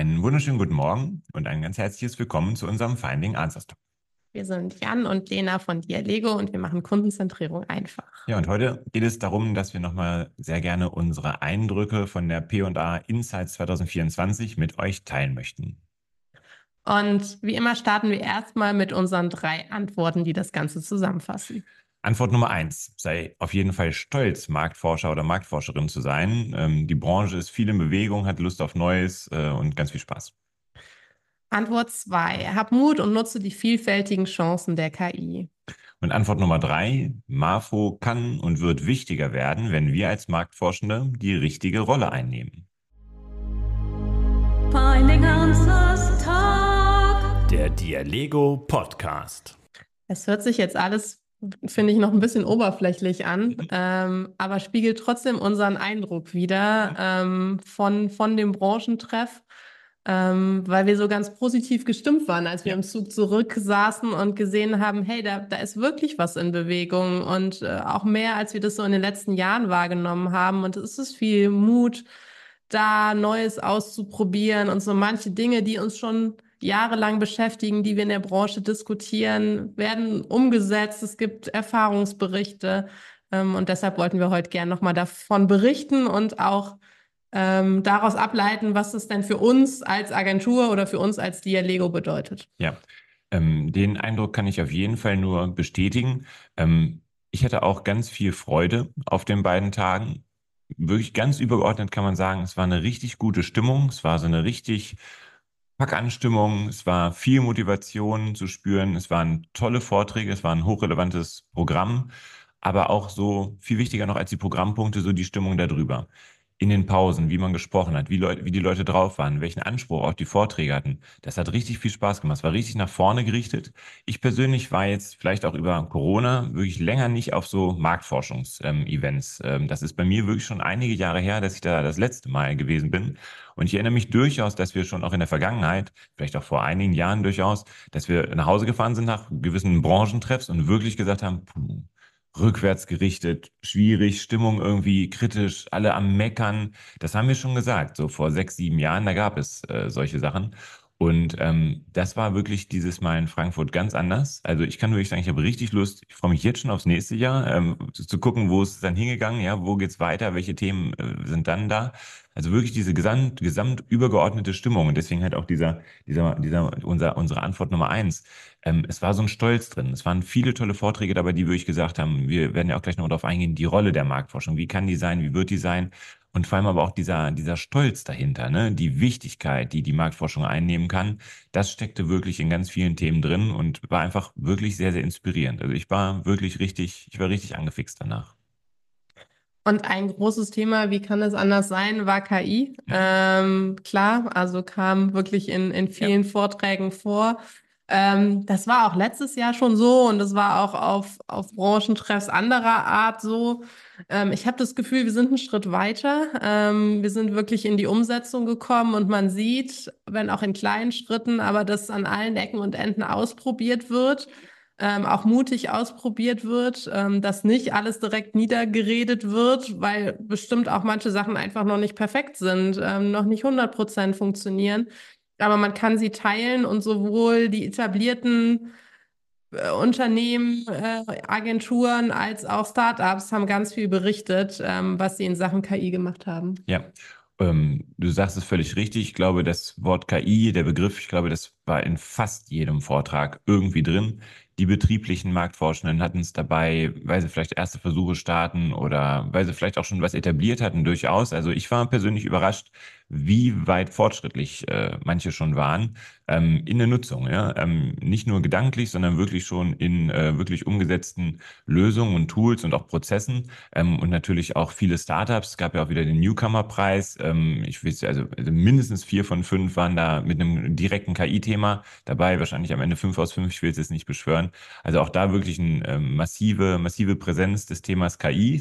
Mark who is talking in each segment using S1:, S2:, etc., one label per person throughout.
S1: einen wunderschönen guten Morgen und ein ganz herzliches Willkommen zu unserem Finding Answers Talk.
S2: Wir sind Jan und Lena von Dialego und wir machen Kundenzentrierung einfach.
S1: Ja, und heute geht es darum, dass wir nochmal sehr gerne unsere Eindrücke von der P&A Insights 2024 mit euch teilen möchten.
S2: Und wie immer starten wir erstmal mit unseren 3 Antworten, die das Ganze zusammenfassen.
S1: Antwort Nummer 1: Sei auf jeden Fall stolz, Marktforscher oder Marktforscherin zu sein. Die Branche ist viel in Bewegung, hat Lust auf Neues und ganz viel Spaß.
S2: Antwort 2: Hab Mut und nutze die vielfältigen Chancen der KI.
S1: Und Antwort Nummer 3: Marfo kann und wird wichtiger werden, wenn wir als Marktforschende die richtige Rolle einnehmen.
S3: Finding Answers Talk.
S4: Der Dialego Podcast.
S2: Es hört sich jetzt alles, finde ich, noch ein bisschen oberflächlich an, aber spiegelt trotzdem unseren Eindruck wider von dem Branchentreff, weil wir so ganz positiv gestimmt waren, als wir im Zug zurücksaßen und gesehen haben, hey, da ist wirklich was in Bewegung und auch mehr, als wir das so in den letzten Jahren wahrgenommen haben. Und es ist viel Mut, da Neues auszuprobieren und so manche Dinge, die uns schon jahrelang beschäftigen, die wir in der Branche diskutieren, werden umgesetzt. Es gibt Erfahrungsberichte und deshalb wollten wir heute gerne nochmal davon berichten und auch daraus ableiten, was es denn für uns als Agentur oder für uns als Dialego bedeutet.
S1: Ja, den Eindruck kann ich auf jeden Fall nur bestätigen. Ich hatte auch ganz viel Freude auf den beiden Tagen. Wirklich ganz übergeordnet kann man sagen, es war eine richtig gute Stimmung. Es war so eine richtig Packanstimmung. Es war viel Motivation zu spüren. Es waren tolle Vorträge. Es war ein hochrelevantes Programm. Aber auch so viel wichtiger noch als die Programmpunkte, so die Stimmung darüber. In den Pausen, wie man gesprochen hat, wie die Leute drauf waren, welchen Anspruch auch die Vorträge hatten. Das hat richtig viel Spaß gemacht. Es war richtig nach vorne gerichtet. Ich persönlich war jetzt vielleicht auch über Corona wirklich länger nicht auf so Marktforschungs-Events. Das ist bei mir wirklich schon einige Jahre her, dass ich da das letzte Mal gewesen bin. Und ich erinnere mich durchaus, dass wir schon auch in der Vergangenheit, vielleicht auch vor einigen Jahren durchaus, dass wir nach Hause gefahren sind nach gewissen Branchentreffs und wirklich gesagt haben, puh, rückwärts gerichtet, schwierig, Stimmung irgendwie kritisch, alle am Meckern. Das haben wir schon gesagt, so vor 6, 7 Jahren, da gab es solche Sachen. Und das war wirklich dieses Mal in Frankfurt ganz anders. Also ich kann wirklich sagen, ich habe richtig Lust, ich freue mich jetzt schon aufs nächste Jahr, zu gucken, wo ist es dann hingegangen, ja, wo geht's weiter, welche Themen sind dann da. Also wirklich diese gesamt übergeordnete Stimmung. Und deswegen halt auch unsere Antwort Nummer 1. Es war so ein Stolz drin. Es waren viele tolle Vorträge dabei, die wirklich gesagt haben, wir werden ja auch gleich noch darauf eingehen, die Rolle der Marktforschung. Wie kann die sein? Wie wird die sein? Und vor allem aber auch dieser Stolz dahinter, ne? Die Wichtigkeit, die die Marktforschung einnehmen kann, das steckte wirklich in ganz vielen Themen drin und war einfach wirklich sehr, sehr inspirierend. Also ich war richtig angefixt danach.
S2: Und ein großes Thema, wie kann es anders sein, war KI. Klar, also kam wirklich in vielen Vorträgen vor. Das war auch letztes Jahr schon so und das war auch auf Branchentreffs anderer Art so. Ich habe das Gefühl, wir sind einen Schritt weiter. Wir sind wirklich in die Umsetzung gekommen und man sieht, wenn auch in kleinen Schritten, aber dass an allen Ecken und Enden ausprobiert wird. Auch mutig ausprobiert wird, dass nicht alles direkt niedergeredet wird, weil bestimmt auch manche Sachen einfach noch nicht perfekt sind, noch nicht 100% funktionieren. Aber man kann sie teilen und sowohl die etablierten Unternehmen, Agenturen als auch Startups haben ganz viel berichtet, was sie in Sachen KI gemacht haben.
S1: Ja, du sagst es völlig richtig. Ich glaube, das Wort KI, der Begriff, ich glaube, das war in fast jedem Vortrag irgendwie drin. Die betrieblichen Marktforschenden hatten es dabei, weil sie vielleicht erste Versuche starten oder weil sie vielleicht auch schon was etabliert hatten, durchaus. Also ich war persönlich überrascht, wie weit fortschrittlich manche schon waren in der Nutzung. Ja? Nicht nur gedanklich, sondern wirklich schon in wirklich umgesetzten Lösungen und Tools und auch Prozessen. Und natürlich auch viele Startups. Es gab ja auch wieder den Newcomer-Preis. Ich weiß, also mindestens 4 von 5 waren da mit einem direkten KI-Thema dabei. Wahrscheinlich am Ende 5 aus 5. Ich will es jetzt nicht beschwören. Also auch da wirklich eine massive Präsenz des Themas KI.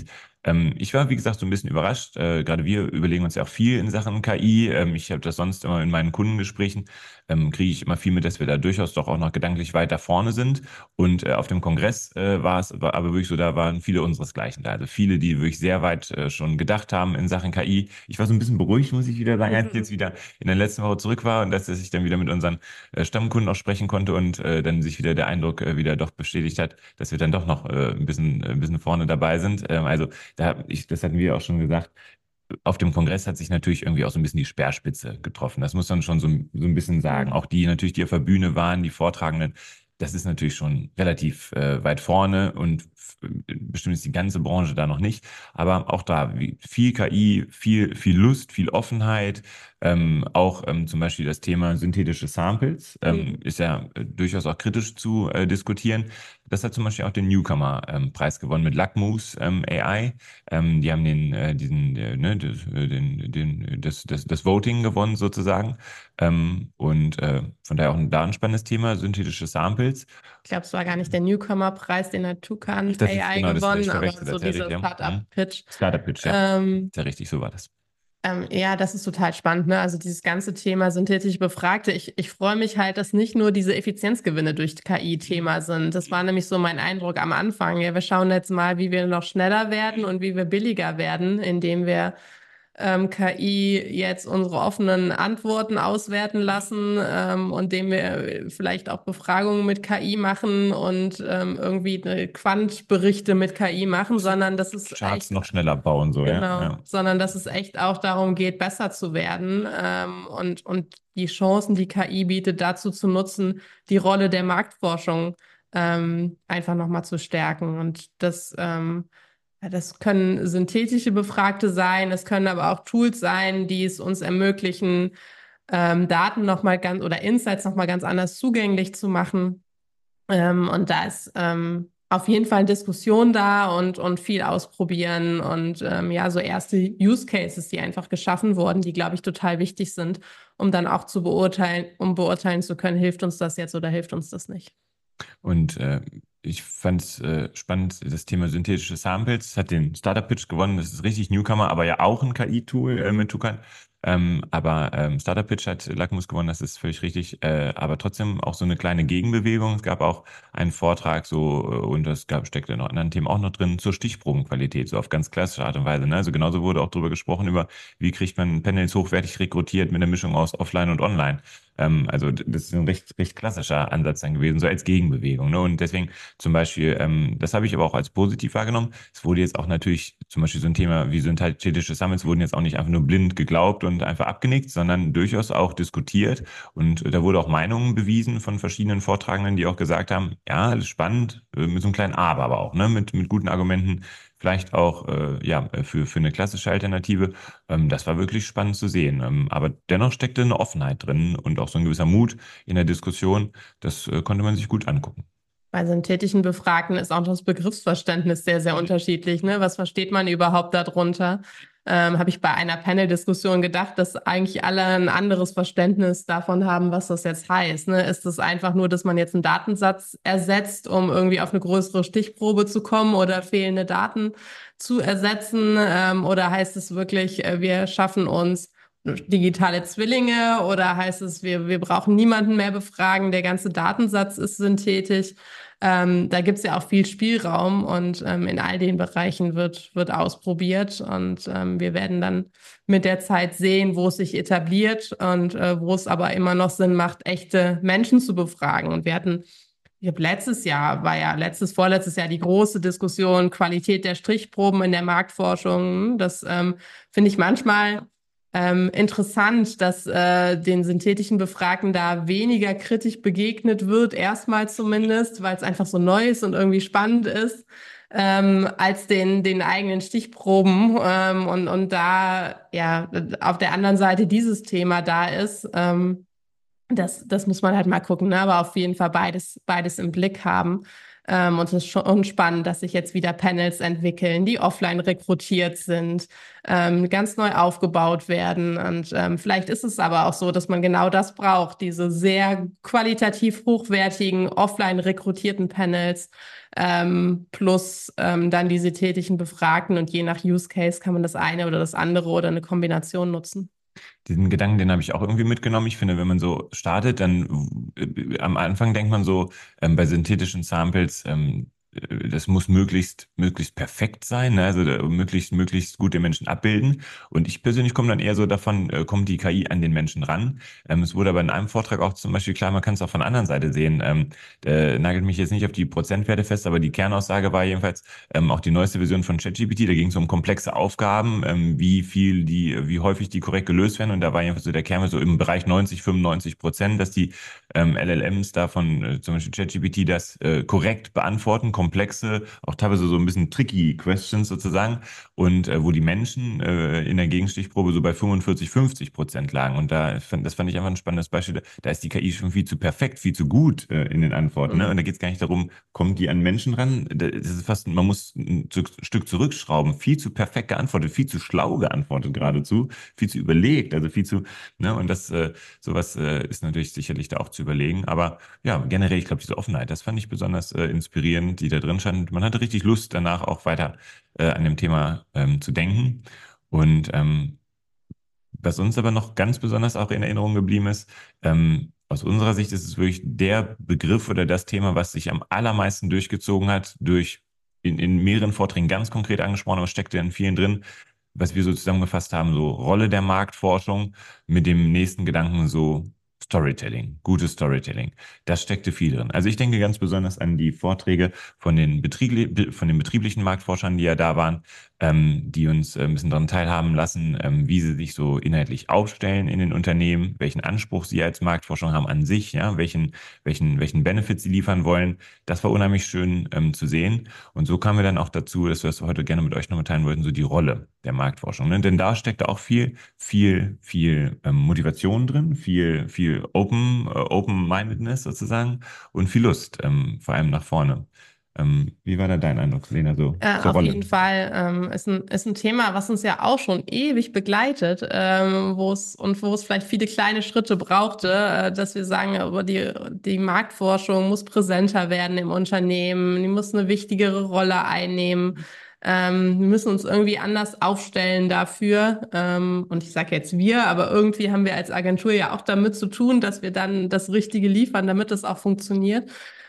S1: Ich war, wie gesagt, so ein bisschen überrascht. Gerade wir überlegen uns ja auch viel in Sachen KI. Ich habe das sonst immer in meinen Kundengesprächen, kriege ich immer viel mit, dass wir da durchaus doch auch noch gedanklich weiter vorne sind. Und auf dem Kongress war aber wirklich so, da waren viele unseresgleichen da. Also viele, die wirklich sehr weit schon gedacht haben in Sachen KI. Ich war so ein bisschen beruhigt, muss ich wieder sagen, als ich jetzt wieder in der letzten Woche zurück war und dass ich dann wieder mit unseren Stammkunden auch sprechen konnte und dann sich wieder der Eindruck wieder doch bestätigt hat, dass wir dann doch noch ein bisschen vorne dabei sind. Also das hatten wir auch schon gesagt, auf dem Kongress hat sich natürlich irgendwie auch so ein bisschen die Speerspitze getroffen. Das muss man schon so ein bisschen sagen. Auch die natürlich, die auf der Bühne waren, die Vortragenden, das ist natürlich schon relativ weit vorne und bestimmt ist die ganze Branche da noch nicht. Aber auch da viel KI, viel Lust, viel Offenheit. Auch zum Beispiel das Thema synthetische Samples ist ja durchaus auch kritisch zu diskutieren. Das hat zum Beispiel auch den Newcomer-Preis gewonnen mit Lackmus AI. Die haben das Voting gewonnen sozusagen. Von daher auch da ein spannendes Thema, synthetische Samples.
S2: Ich glaube, es war gar nicht der Newcomer-Preis, den hat Toucan
S1: Das ist
S2: AI
S1: genau das,
S2: gewonnen,
S1: ich
S2: aber
S1: verwechsel
S2: so
S1: das, ja,
S2: dieser
S1: richtig, ja.
S2: Startup-Pitch.
S1: Startup-Pitch, ja.
S2: Ähm,
S1: Sehr richtig, so war das.
S2: Ja, das ist total spannend, ne? Also dieses ganze Thema synthetische Befragte. Ich freue mich halt, dass nicht nur diese Effizienzgewinne durch KI Thema sind. Das war nämlich so mein Eindruck am Anfang. Ja, wir schauen jetzt mal, wie wir noch schneller werden und wie wir billiger werden, indem wir KI jetzt unsere offenen Antworten auswerten lassen, und dem wir vielleicht auch Befragungen mit KI machen und irgendwie Quantberichte mit KI machen, sondern dass es
S1: Charts
S2: echt,
S1: noch schneller bauen, so,
S2: genau,
S1: ja.
S2: sondern dass es echt auch darum geht, besser zu werden, und die Chancen, die KI bietet, dazu zu nutzen, die Rolle der Marktforschung einfach nochmal zu stärken. Und ja, das können synthetische Befragte sein, es können aber auch Tools sein, die es uns ermöglichen, Daten nochmal ganz oder Insights nochmal ganz anders zugänglich zu machen. Und da ist auf jeden Fall Diskussion da und viel ausprobieren und ja, so erste Use Cases, die einfach geschaffen wurden, die, glaube ich, total wichtig sind, um dann auch zu beurteilen, um beurteilen zu können, hilft uns das jetzt oder hilft uns das nicht.
S1: Und ich fand es spannend, das Thema synthetische Samples hat den Startup-Pitch gewonnen. Das ist richtig Newcomer, aber ja auch ein KI-Tool mit Tukan. Startup-Pitch hat Lackmus gewonnen, das ist völlig richtig. Aber trotzdem auch so eine kleine Gegenbewegung. Es gab auch einen Vortrag und steckte noch anderen Themen auch noch drin zur Stichprobenqualität, so auf ganz klassische Art und Weise. Ne? Also genauso wurde auch darüber gesprochen, über wie kriegt man Panels hochwertig rekrutiert mit einer Mischung aus Offline und Online. Also das ist ein recht klassischer Ansatz dann gewesen, so als Gegenbewegung. Ne? Und deswegen zum Beispiel, das habe ich aber auch als positiv wahrgenommen. Es wurde jetzt auch natürlich, zum Beispiel so ein Thema wie synthetische Summits wurden jetzt auch nicht einfach nur blind geglaubt und einfach abgenickt, sondern durchaus auch diskutiert. Und da wurde auch Meinungen bewiesen von verschiedenen Vortragenden, die auch gesagt haben, ja, das ist spannend, mit so einem kleinen Aber auch, ne? Mit guten Argumenten, vielleicht auch für eine klassische Alternative. Das war wirklich spannend zu sehen. Aber dennoch steckte eine Offenheit drin und auch so ein gewisser Mut in der Diskussion. Das konnte man sich gut angucken.
S2: Bei synthetischen Befragten ist auch das Begriffsverständnis sehr, sehr unterschiedlich. Ne? Was versteht man überhaupt darunter? Habe ich bei einer Panel-Diskussion gedacht, dass eigentlich alle ein anderes Verständnis davon haben, was das jetzt heißt. Ne? Ist es einfach nur, dass man jetzt einen Datensatz ersetzt, um irgendwie auf eine größere Stichprobe zu kommen oder fehlende Daten zu ersetzen? Oder heißt es wirklich, wir schaffen uns digitale Zwillinge? Oder heißt es, wir brauchen niemanden mehr befragen, der ganze Datensatz ist synthetisch? Da gibt es ja auch viel Spielraum und in all den Bereichen wird ausprobiert und wir werden dann mit der Zeit sehen, wo es sich etabliert und wo es aber immer noch Sinn macht, echte Menschen zu befragen. Und ich habe vorletztes Jahr die große Diskussion Qualität der Strichproben in der Marktforschung. Das finde ich manchmal interessant, dass den synthetischen Befragten da weniger kritisch begegnet wird, erstmal zumindest, weil es einfach so neu ist und irgendwie spannend ist, als den eigenen Stichproben. Und da ja auf der anderen Seite dieses Thema da ist, das muss man halt mal gucken, ne? Aber auf jeden Fall beides im Blick haben. Und es ist schon spannend, dass sich jetzt wieder Panels entwickeln, die offline rekrutiert sind, ganz neu aufgebaut werden. Und vielleicht ist es aber auch so, dass man genau das braucht, diese sehr qualitativ hochwertigen, offline rekrutierten Panels, plus dann diese tätigen Befragten. Und je nach Use Case kann man das eine oder das andere oder eine Kombination nutzen.
S1: Diesen Gedanken, den habe ich auch irgendwie mitgenommen. Ich finde, wenn man so startet, dann am Anfang denkt man so, bei synthetischen Samples, das muss möglichst perfekt sein, ne? Also möglichst gut den Menschen abbilden. Und ich persönlich komme dann eher so davon, kommt die KI an den Menschen ran. Es wurde aber in einem Vortrag auch zum Beispiel klar, man kann es auch von der anderen Seite sehen. Nagelt mich jetzt nicht auf die Prozentwerte fest, aber die Kernaussage war jedenfalls, auch die neueste Version von ChatGPT, da ging es um komplexe Aufgaben, wie häufig die korrekt gelöst werden. Und da war jedenfalls so der Kern so im Bereich 90-95%, dass die LLMs da von zum Beispiel ChatGPT das korrekt beantworten, komplexe, auch teilweise so ein bisschen tricky Questions sozusagen. Und wo die Menschen in der Gegenstichprobe so bei 45-50% lagen. Und das fand ich einfach ein spannendes Beispiel. Da ist die KI schon viel zu perfekt, viel zu gut in den Antworten. Ne? Und da geht es gar nicht darum, kommt die an Menschen ran? Das ist fast, man muss ein Stück zurückschrauben. Viel zu perfekt geantwortet, viel zu schlau geantwortet geradezu, viel zu überlegt, also viel zu, ne? Und sowas ist natürlich sicherlich da auch zu überlegen. Aber ja, generell, ich glaube, diese Offenheit, das fand ich besonders inspirierend, die da drin stand. Man hatte richtig Lust, danach auch weiter an dem Thema zu denken. Und was uns aber noch ganz besonders auch in Erinnerung geblieben ist, aus unserer Sicht ist es wirklich der Begriff oder das Thema, was sich am allermeisten durchgezogen hat, in mehreren Vorträgen ganz konkret angesprochen, aber steckte in vielen drin, was wir so zusammengefasst haben, so Rolle der Marktforschung mit dem nächsten Gedanken so Storytelling, gutes Storytelling. Das steckte viel drin. Also ich denke ganz besonders an die Vorträge von den betrieblichen Marktforschern, die ja da waren, die uns ein bisschen daran teilhaben lassen, wie sie sich so inhaltlich aufstellen in den Unternehmen, welchen Anspruch sie als Marktforschung haben an sich, ja, welchen Benefit sie liefern wollen. Das war unheimlich schön zu sehen. Und so kamen wir dann auch dazu, dass wir das heute gerne mit euch noch mitteilen wollten, so die Rolle der Marktforschung. Ne? Denn da steckt auch viel Motivation drin, viel Open-Mindedness sozusagen und viel Lust, vor allem nach vorne. Wie war da dein Eindruck, Lena, so zur
S2: Auf
S1: Rolle?
S2: jeden Fall ist ein Thema, was uns ja auch schon ewig begleitet, wo es vielleicht viele kleine Schritte brauchte, dass wir sagen, aber die Marktforschung muss präsenter werden im Unternehmen, die muss eine wichtigere Rolle einnehmen. Wir müssen uns irgendwie anders aufstellen dafür. Und ich sage jetzt wir, aber irgendwie haben wir als Agentur ja auch damit zu tun, dass wir dann das Richtige liefern, damit es auch funktioniert.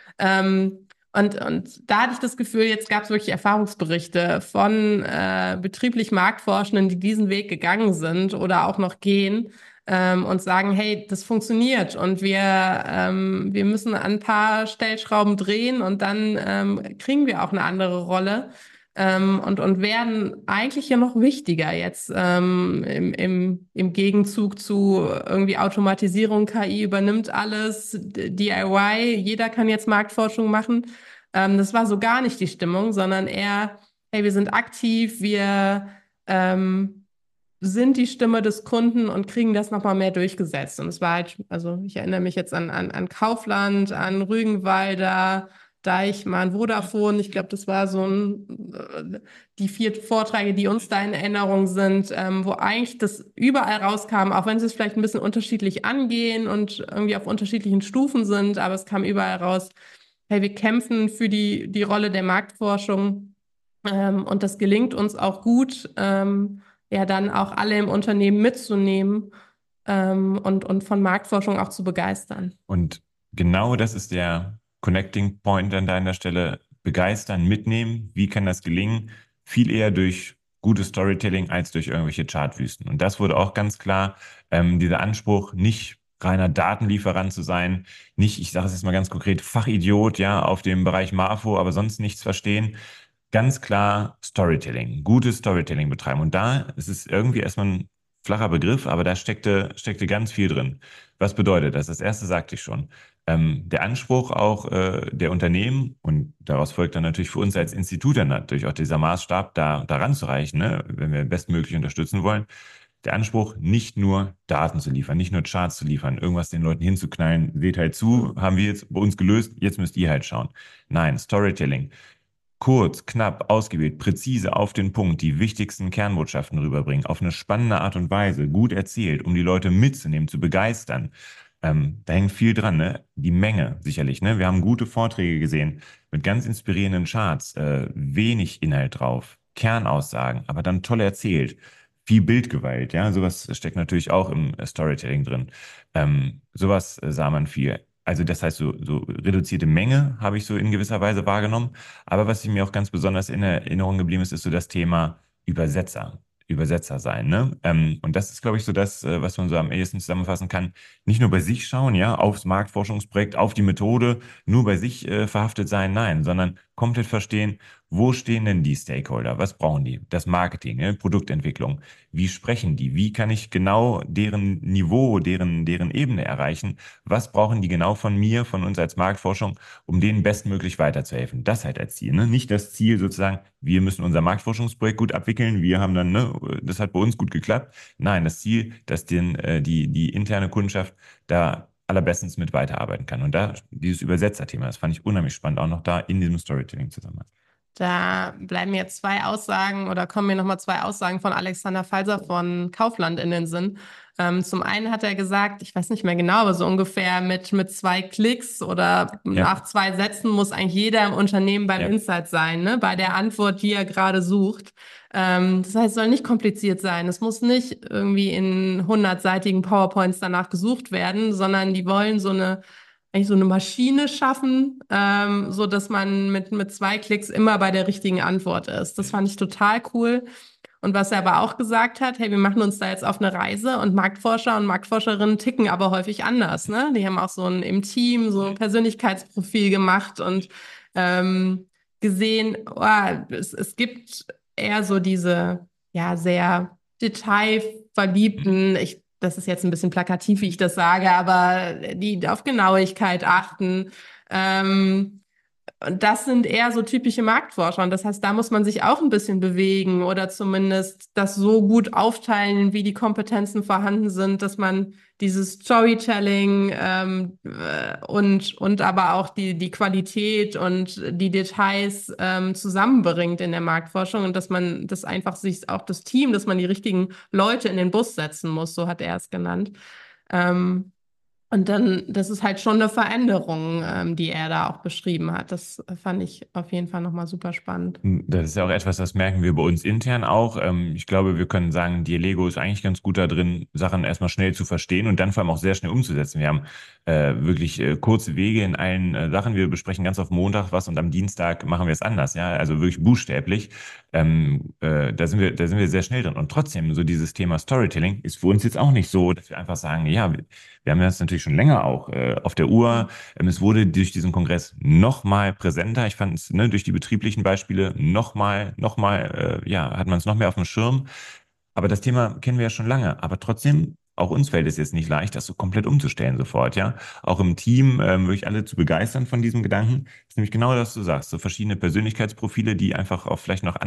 S2: Und da hatte ich das Gefühl, jetzt gab es wirklich Erfahrungsberichte von betrieblich Marktforschenden, die diesen Weg gegangen sind oder auch noch gehen, und sagen, hey, das funktioniert und wir müssen an ein paar Stellschrauben drehen und dann kriegen wir auch eine andere Rolle. Und werden eigentlich ja noch wichtiger jetzt im Gegenzug zu irgendwie Automatisierung, KI übernimmt alles, DIY, jeder kann jetzt Marktforschung machen. Das war so gar nicht die Stimmung, sondern eher, hey, wir sind aktiv, wir sind die Stimme des Kunden und kriegen das nochmal mehr durchgesetzt. Und es war halt, also ich erinnere mich jetzt an Kaufland, an Rügenwalder, Deichmann, Vodafone. Ich glaube, das war die 4 Vorträge, die uns da in Erinnerung sind, wo eigentlich das überall rauskam, auch wenn sie es vielleicht ein bisschen unterschiedlich angehen und irgendwie auf unterschiedlichen Stufen sind, aber es kam überall raus, hey, wir kämpfen für die Rolle der Marktforschung, und das gelingt uns auch gut, ja, dann auch alle im Unternehmen mitzunehmen, und von Marktforschung auch zu begeistern.
S1: Und genau das ist der Connecting Point an deiner Stelle. Begeistern, mitnehmen. Wie kann das gelingen? Viel eher durch gutes Storytelling als durch irgendwelche Chartwüsten. Und das wurde auch ganz klar. Dieser Anspruch, nicht reiner Datenlieferant zu sein, nicht, ich sage es jetzt mal ganz konkret, Fachidiot, ja, auf dem Bereich Marfo, aber sonst nichts verstehen. Ganz klar Storytelling, gutes Storytelling betreiben. Und da ist es irgendwie erstmal ein flacher Begriff, aber da steckte ganz viel drin. Was bedeutet das? Das erste sagte ich schon. Der Anspruch auch der Unternehmen, und daraus folgt dann natürlich für uns als Institut dann natürlich auch dieser Maßstab, da ranzureichen, ne, wenn wir bestmöglich unterstützen wollen, der Anspruch, nicht nur Daten zu liefern, nicht nur Charts zu liefern, irgendwas den Leuten hinzuknallen, seht halt zu, haben wir jetzt bei uns gelöst, jetzt müsst ihr halt schauen. Nein, Storytelling. Kurz, knapp, ausgewählt, präzise auf den Punkt, die wichtigsten Kernbotschaften rüberbringen, auf eine spannende Art und Weise, gut erzählt, um die Leute mitzunehmen, zu begeistern. Da hängt viel dran, ne? Die Menge sicherlich, ne? Wir haben gute Vorträge gesehen mit ganz inspirierenden Charts, wenig Inhalt drauf, Kernaussagen, aber dann toll erzählt. Viel Bildgewalt, ja, sowas steckt natürlich auch im Storytelling drin. Sowas sah man viel. Also das heißt, so reduzierte Menge habe ich so in gewisser Weise wahrgenommen. Aber was mir auch ganz besonders in Erinnerung geblieben ist, ist so das Thema Übersetzer. Übersetzer sein, ne? Und das ist, glaube ich, so das, was man so am ehesten zusammenfassen kann. Nicht nur bei sich schauen, ja, aufs Marktforschungsprojekt, auf die Methode, nur bei sich verhaftet sein, nein, sondern komplett verstehen, wo stehen denn die Stakeholder? Was brauchen die? Das Marketing, ne? Produktentwicklung. Wie sprechen die? Wie kann ich genau deren Niveau, deren Ebene erreichen? Was brauchen die genau von mir, von uns als Marktforschung, um denen bestmöglich weiterzuhelfen? Das halt als Ziel, ne? Nicht das Ziel sozusagen, wir müssen unser Marktforschungsprojekt gut abwickeln, wir haben dann, ne, das hat bei uns gut geklappt. Nein, das Ziel, dass die interne Kundschaft da allerbestens mit weiterarbeiten kann. Und da dieses Übersetzerthema, das fand ich unheimlich spannend, auch noch da in diesem Storytelling zusammen.
S2: Da bleiben mir zwei Aussagen oder kommen mir nochmal zwei Aussagen von Alexander Falser von Kaufland in den Sinn. Zum einen hat er gesagt, ich weiß nicht mehr genau, aber so ungefähr mit 2 Klicks oder nach 2 Sätzen muss eigentlich jeder im Unternehmen beim Insight sein, ne? Bei der Antwort, die er gerade sucht. Das heißt, es soll nicht kompliziert sein. Es muss nicht irgendwie in 100-seitigen PowerPoints danach gesucht werden, sondern die wollen eigentlich so eine Maschine schaffen, so dass man mit 2 Klicks immer bei der richtigen Antwort ist. Das fand ich total cool. Und was er aber auch gesagt hat, hey, wir machen uns da jetzt auf eine Reise und Marktforscher und Marktforscherinnen ticken aber häufig anders, ne? Die haben auch im Team so ein Persönlichkeitsprofil gemacht und gesehen, es gibt eher so diese, ja, sehr detailverliebten, das ist jetzt ein bisschen plakativ, wie ich das sage, aber die auf Genauigkeit achten. Und das sind eher so typische Marktforscher. Und das heißt, da muss man sich auch ein bisschen bewegen oder zumindest das so gut aufteilen, wie die Kompetenzen vorhanden sind, dass man dieses Storytelling und aber auch die Qualität und die Details zusammenbringt in der Marktforschung und dass man das einfach sich auch das Team, dass man die richtigen Leute in den Bus setzen muss, so hat er es genannt. Und dann, das ist halt schon eine Veränderung, die er da auch beschrieben hat. Das fand ich auf jeden Fall nochmal super spannend.
S1: Das ist ja auch etwas, das merken wir bei uns intern auch. Ich glaube, wir können sagen, die Lego ist eigentlich ganz gut da drin, Sachen erstmal schnell zu verstehen und dann vor allem auch sehr schnell umzusetzen. Wir haben wirklich kurze Wege in allen Sachen. Wir besprechen ganz auf Montag was und am Dienstag machen wir es anders. Ja, also wirklich buchstäblich. Da sind wir sehr schnell drin. Und trotzdem, so dieses Thema Storytelling ist für uns jetzt auch nicht so, dass wir einfach sagen, ja, wir haben das natürlich schon länger auch auf der Uhr. Es wurde durch diesen Kongress noch mal präsenter. Ich fand es, ne, durch die betrieblichen Beispiele noch mal, ja, hat man es noch mehr auf dem Schirm. Aber das Thema kennen wir ja schon lange. Aber trotzdem, auch uns fällt es jetzt nicht leicht, das so komplett umzustellen sofort, ja. Auch im Team wirklich alle zu begeistern von diesem Gedanken. Das ist nämlich genau das, was du sagst. So verschiedene Persönlichkeitsprofile, die einfach auch vielleicht noch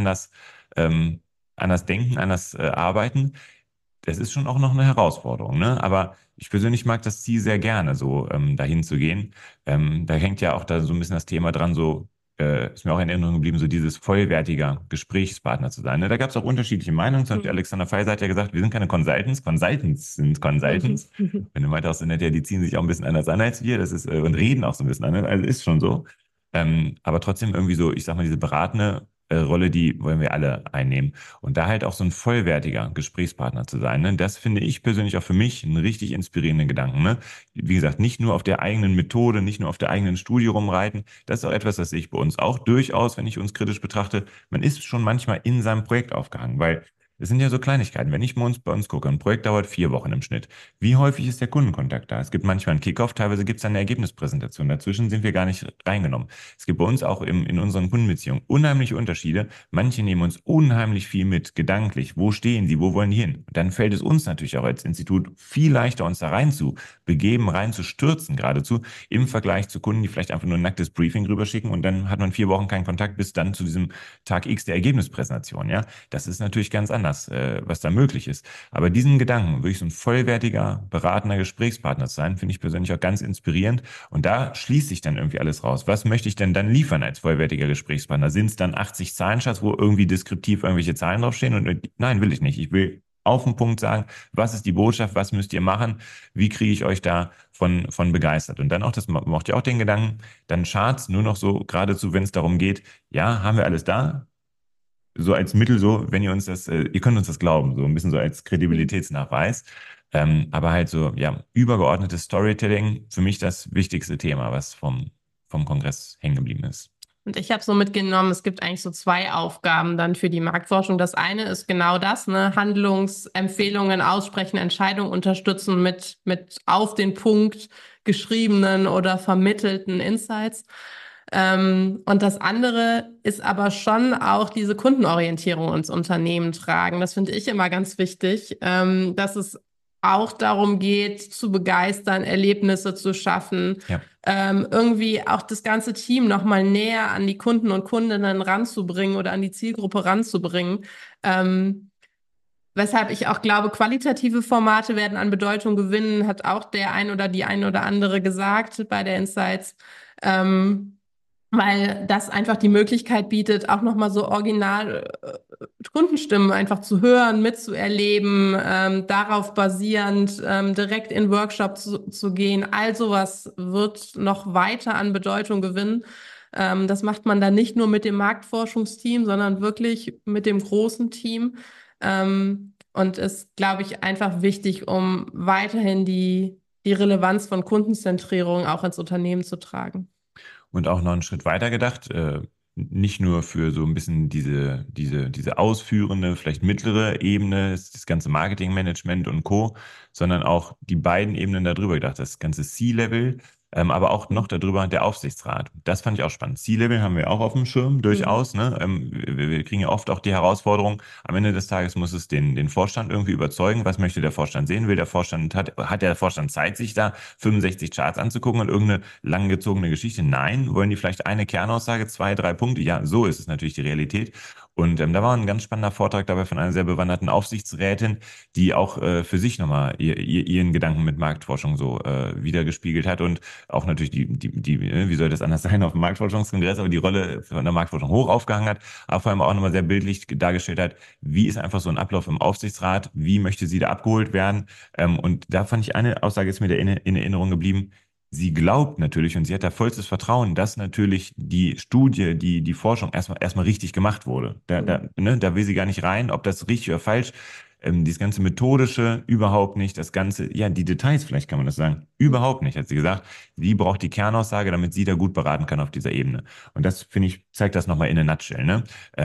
S1: anders denken, anders arbeiten. Das ist schon auch noch eine Herausforderung, ne? Aber ich persönlich mag das Ziel sehr gerne, so dahin zu gehen. Da hängt ja auch da so ein bisschen das Thema dran, so ist mir auch in Erinnerung geblieben, so dieses vollwertiger Gesprächspartner zu sein. Ne? Da gab es auch unterschiedliche Meinungen. Zum Beispiel Alexander Feiser hat ja gesagt, wir sind keine Consultants, Consultants sind Consultants. Wenn du meinte auch so nett, ja, die ziehen sich auch ein bisschen anders an als wir, das ist, und reden auch so ein bisschen anders, also ist schon so. Aber trotzdem irgendwie so, ich sag mal, diese beratende Rolle, die wollen wir alle einnehmen. Und da halt auch so ein vollwertiger Gesprächspartner zu sein, ne? Das finde ich persönlich auch für mich einen richtig inspirierenden Gedanken, ne? Wie gesagt, nicht nur auf der eigenen Methode, nicht nur auf der eigenen Studie rumreiten. Das ist auch etwas, das sehe ich bei uns auch durchaus, wenn ich uns kritisch betrachte. Man ist schon manchmal in seinem Projekt aufgehangen, weil es sind ja so Kleinigkeiten. Wenn ich bei uns gucke, ein Projekt dauert 4 Wochen im Schnitt. Wie häufig ist der Kundenkontakt da? Es gibt manchmal einen Kickoff, teilweise gibt es eine Ergebnispräsentation. Dazwischen sind wir gar nicht reingenommen. Es gibt bei uns auch in unseren Kundenbeziehungen unheimliche Unterschiede. Manche nehmen uns unheimlich viel mit, gedanklich. Wo stehen sie? Wo wollen die hin? Dann fällt es uns natürlich auch als Institut viel leichter, uns da rein zu begeben, rein zu stürzen geradezu, im Vergleich zu Kunden, die vielleicht einfach nur ein nacktes Briefing rüberschicken und dann hat man 4 Wochen keinen Kontakt bis dann zu diesem Tag X der Ergebnispräsentation. Ja, das ist natürlich ganz anders. anders, was da möglich ist. Aber diesen Gedanken, wirklich so ein vollwertiger, beratender Gesprächspartner zu sein, finde ich persönlich auch ganz inspirierend. Und da schließt sich dann irgendwie alles raus. Was möchte ich denn dann liefern als vollwertiger Gesprächspartner? Sind es dann 80 Zahlenschatz, wo irgendwie deskriptiv irgendwelche Zahlen draufstehen? Und nein, will ich nicht. Ich will auf den Punkt sagen, was ist die Botschaft, was müsst ihr machen, wie kriege ich euch da von begeistert? Und dann auch, das mochte ich auch den Gedanken, dann Charts nur noch so, geradezu, wenn es darum geht, ja, haben wir alles da? So als Mittel, so, wenn ihr uns das, ihr könnt uns das glauben, so ein bisschen so als Kredibilitätsnachweis. Aber halt so, ja, übergeordnetes Storytelling, für mich das wichtigste Thema, was vom Kongress hängen geblieben ist.
S2: Und ich habe so mitgenommen, es gibt eigentlich so zwei Aufgaben dann für die Marktforschung. Das eine ist genau das, ne? Handlungsempfehlungen aussprechen, Entscheidungen unterstützen mit auf den Punkt geschriebenen oder vermittelten Insights. Und das andere ist aber schon auch diese Kundenorientierung ins Unternehmen tragen. Das finde ich immer ganz wichtig, dass es auch darum geht, zu begeistern, Erlebnisse zu schaffen,
S1: Ja.
S2: irgendwie auch das ganze Team nochmal näher an die Kunden und Kundinnen ranzubringen oder an die Zielgruppe ranzubringen. Weshalb ich auch glaube, qualitative Formate werden an Bedeutung gewinnen, hat auch der ein oder die ein oder andere gesagt bei der Insights. Weil das einfach die Möglichkeit bietet, auch nochmal so original Kundenstimmen einfach zu hören, mitzuerleben, darauf basierend direkt in Workshop zu gehen. All sowas wird noch weiter an Bedeutung gewinnen. Das macht man dann nicht nur mit dem Marktforschungsteam, sondern wirklich mit dem großen Team. Und ist, glaube ich, einfach wichtig, um weiterhin die Relevanz von Kundenzentrierung auch ins Unternehmen zu tragen.
S1: Und auch noch einen Schritt weiter gedacht, nicht nur für so ein bisschen diese ausführende, vielleicht mittlere Ebene, das ganze Marketingmanagement und Co., sondern auch die beiden Ebenen darüber gedacht, das ganze C-Level, aber auch noch darüber der Aufsichtsrat. Das fand ich auch spannend. C-Level haben wir auch auf dem Schirm, durchaus. Ne? Wir kriegen ja oft auch die Herausforderung, am Ende des Tages muss es den Vorstand irgendwie überzeugen. Was möchte der Vorstand sehen? Hat der Vorstand Zeit, sich da 65 Charts anzugucken und irgendeine langgezogene Geschichte? Nein. Wollen die vielleicht eine Kernaussage, 2, 3 Punkte? Ja, so ist es natürlich die Realität. Und da war ein ganz spannender Vortrag dabei von einer sehr bewanderten Aufsichtsrätin, die auch für sich nochmal ihren Gedanken mit Marktforschung so wiedergespiegelt hat und auch natürlich wie soll das anders sein auf dem Marktforschungskongress, aber die Rolle von der Marktforschung hoch aufgehangen hat, aber vor allem auch nochmal sehr bildlich dargestellt hat, wie ist einfach so ein Ablauf im Aufsichtsrat, wie möchte sie da abgeholt werden. Und da fand ich eine Aussage, ist mir in Erinnerung geblieben. Sie glaubt natürlich und sie hat da vollstes Vertrauen, dass natürlich die Studie, die Forschung erstmal richtig gemacht wurde. Da will sie gar nicht rein, ob das richtig oder falsch. Dieses ganze Methodische überhaupt nicht, das ganze, ja, die Details, vielleicht kann man das sagen, überhaupt nicht, hat sie gesagt. Sie braucht die Kernaussage, damit sie da gut beraten kann auf dieser Ebene. Und das, finde ich, zeigt das nochmal in a nutshell, ne?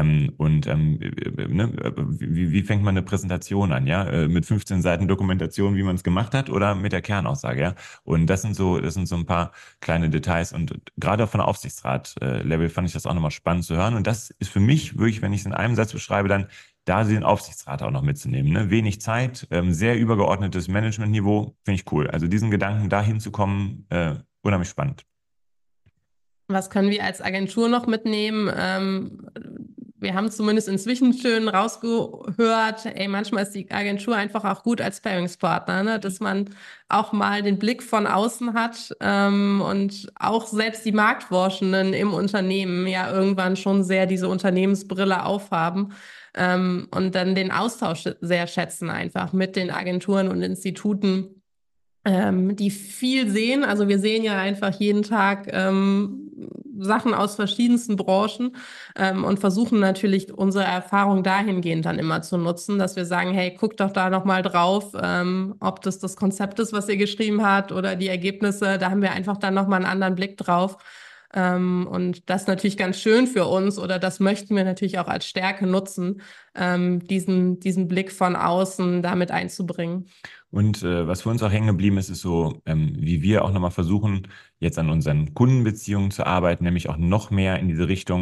S1: Wie fängt man eine Präsentation an, ja? Mit 15 Seiten Dokumentation, wie man es gemacht hat, oder mit der Kernaussage, ja? Und das sind so ein paar kleine Details. Und gerade von der Aufsichtsrat-Level fand ich das auch nochmal spannend zu hören. Und das ist für mich wirklich, wenn ich es in einem Satz beschreibe, dann da den Aufsichtsrat auch noch mitzunehmen. Ne? Wenig Zeit, sehr übergeordnetes Managementniveau, finde ich cool. Also diesen Gedanken, da hinzukommen, unheimlich spannend.
S2: Was können wir als Agentur noch mitnehmen? Wir haben zumindest inzwischen schön rausgehört, ey, manchmal ist die Agentur einfach auch gut als Sparringspartner, ne? Dass man auch mal den Blick von außen hat und auch selbst die Marktforschenden im Unternehmen ja irgendwann schon sehr diese Unternehmensbrille aufhaben und dann den Austausch sehr schätzen einfach mit den Agenturen und Instituten, die viel sehen. Also wir sehen ja einfach jeden Tag Sachen aus verschiedensten Branchen und versuchen natürlich unsere Erfahrung dahingehend dann immer zu nutzen, dass wir sagen, hey, guckt doch da nochmal drauf, ob das Konzept ist, was ihr geschrieben habt oder die Ergebnisse, da haben wir einfach dann nochmal einen anderen Blick drauf. Und das ist natürlich ganz schön für uns oder das möchten wir natürlich auch als Stärke nutzen, diesen Blick von außen damit einzubringen.
S1: Und was für uns auch hängen geblieben ist, ist so, wie wir auch nochmal versuchen, jetzt an unseren Kundenbeziehungen zu arbeiten, nämlich auch noch mehr in diese Richtung,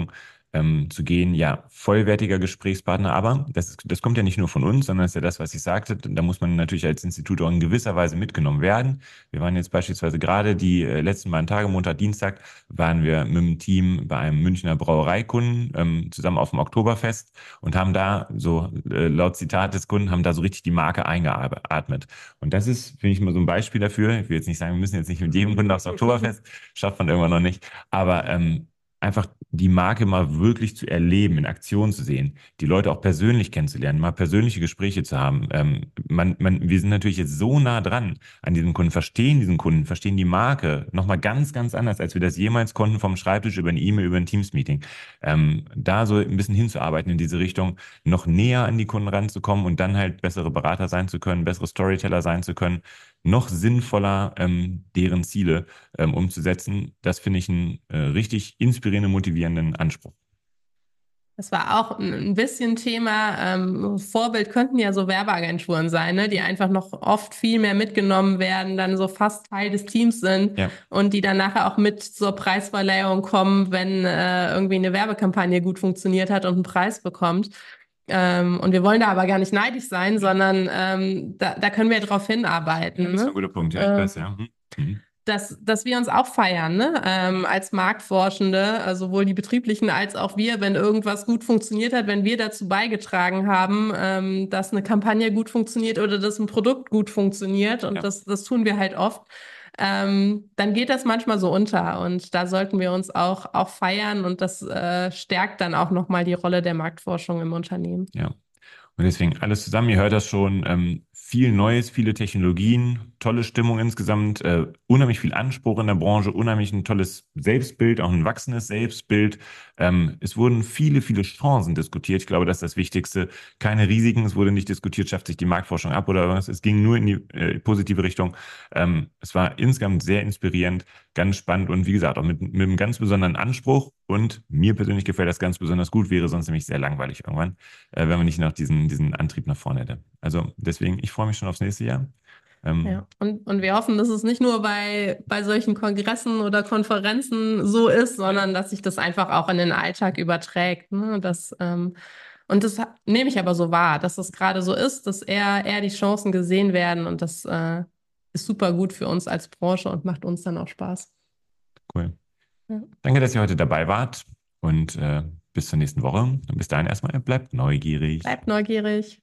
S1: zu gehen, ja, vollwertiger Gesprächspartner, aber das kommt ja nicht nur von uns, sondern das ist ja das, was ich sagte, da muss man natürlich als Institut auch in gewisser Weise mitgenommen werden. Wir waren jetzt beispielsweise gerade die letzten beiden Tage, Montag, Dienstag, waren wir mit dem Team bei einem Münchner Brauereikunden zusammen auf dem Oktoberfest und haben da, so laut Zitat des Kunden, haben da so richtig die Marke eingeatmet. Und das ist, finde ich, mal so ein Beispiel dafür. Ich will jetzt nicht sagen, wir müssen jetzt nicht mit jedem Kunden aufs Oktoberfest, schafft man irgendwann noch nicht, aber einfach die Marke mal wirklich zu erleben, in Aktion zu sehen, die Leute auch persönlich kennenzulernen, mal persönliche Gespräche zu haben. Wir sind natürlich jetzt so nah dran an diesem Kunden, verstehen diesen Kunden, verstehen die Marke nochmal ganz, ganz anders, als wir das jemals konnten vom Schreibtisch über eine E-Mail, über ein Teams-Meeting. Da so ein bisschen hinzuarbeiten in diese Richtung, noch näher an die Kunden ranzukommen und dann halt bessere Berater sein zu können, bessere Storyteller sein zu können, noch sinnvoller deren Ziele umzusetzen. Das finde ich einen richtig inspirierenden, motivierenden Anspruch.
S2: Das war auch ein bisschen Thema. Vorbild könnten ja so Werbeagenturen sein, ne? Die einfach noch oft viel mehr mitgenommen werden, dann so fast Teil des Teams sind
S1: Ja.
S2: und die dann nachher auch mit zur Preisverleihung kommen, wenn irgendwie eine Werbekampagne gut funktioniert hat und einen Preis bekommt. Und wir wollen da aber gar nicht neidisch sein, sondern da können wir drauf hinarbeiten.
S1: Das ist
S2: Ne?
S1: ein guter Punkt, ja, ich weiß, ja. Mhm.
S2: Dass wir uns auch feiern, ne? Als Marktforschende, also sowohl die Betrieblichen als auch wir, wenn irgendwas gut funktioniert hat, wenn wir dazu beigetragen haben, dass eine Kampagne gut funktioniert oder dass ein Produkt gut funktioniert und
S1: Ja.
S2: das tun wir halt oft, dann geht das manchmal so unter und da sollten wir uns auch feiern und das stärkt dann auch nochmal die Rolle der Marktforschung im Unternehmen.
S1: Ja. Und deswegen alles zusammen, ihr hört das schon, viel Neues, viele Technologien, tolle Stimmung insgesamt, unheimlich viel Anspruch in der Branche, unheimlich ein tolles Selbstbild, auch ein wachsendes Selbstbild. Es wurden viele, viele Chancen diskutiert. Ich glaube, das ist das Wichtigste. Keine Risiken, es wurde nicht diskutiert, schafft sich die Marktforschung ab oder was. Es ging nur in die positive Richtung. Es war insgesamt sehr inspirierend, ganz spannend und wie gesagt, auch mit einem ganz besonderen Anspruch. Und mir persönlich gefällt das ganz besonders gut, wäre sonst nämlich sehr langweilig irgendwann, wenn man nicht noch diesen Antrieb nach vorne hätte. Also deswegen, ich freue mich schon aufs nächste Jahr.
S2: Ja, und wir hoffen, dass es nicht nur bei solchen Kongressen oder Konferenzen so ist, sondern dass sich das einfach auch in den Alltag überträgt. Ne? Und das nehme ich aber so wahr, dass das gerade so ist, dass eher die Chancen gesehen werden und das ist super gut für uns als Branche und macht uns dann auch Spaß.
S1: Cool.
S2: Ja.
S1: Danke, dass ihr heute dabei wart und bis zur nächsten Woche. Und bis dahin erstmal, bleibt neugierig.
S2: Bleibt neugierig.